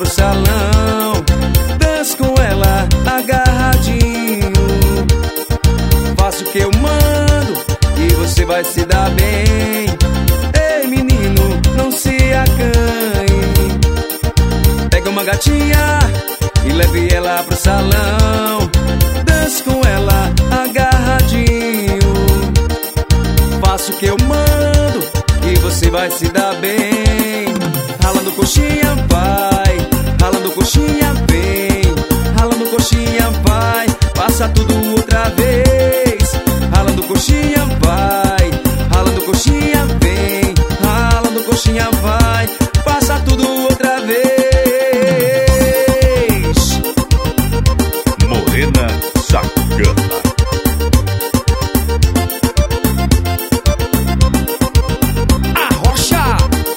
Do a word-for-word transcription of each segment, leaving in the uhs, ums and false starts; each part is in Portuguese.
pro salão, danço com ela agarradinho. Faço o que eu mando e você vai se dar bem. Ei menino, não se acanhe. Pega uma gatinha e leve ela pro salão, danço com ela agarradinho. Faço o que eu mando e você vai se dar bem. Ralando coxinha vai, ralando coxinha vem, ralando coxinha vai, passa tudo outra vez. Ralando coxinha vai, ralando coxinha vem, ralando coxinha vai, passa tudo outra vez. Morena Sacana. Arrocha!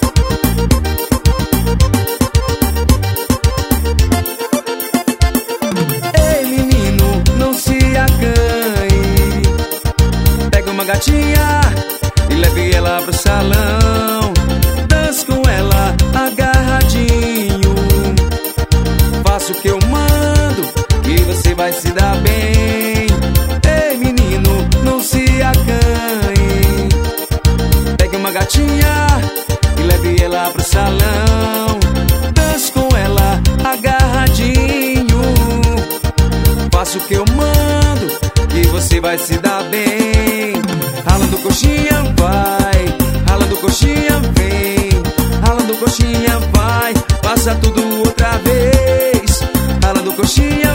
Ei menino, não se acanhe. Pega uma gatinha e leve ela pro salão, danço com ela agarradinho. Faço o que eu mando e você vai se dar bem. Ei menino, não se acanhe. Pegue uma gatinha e leve ela pro salão, danço com ela agarradinho. Faço o que eu mando e você vai se dar bem. Ralando coxinha vai, ralando coxinha vem, ralando coxinha vai, passa tudo outra vez. Ralando coxinha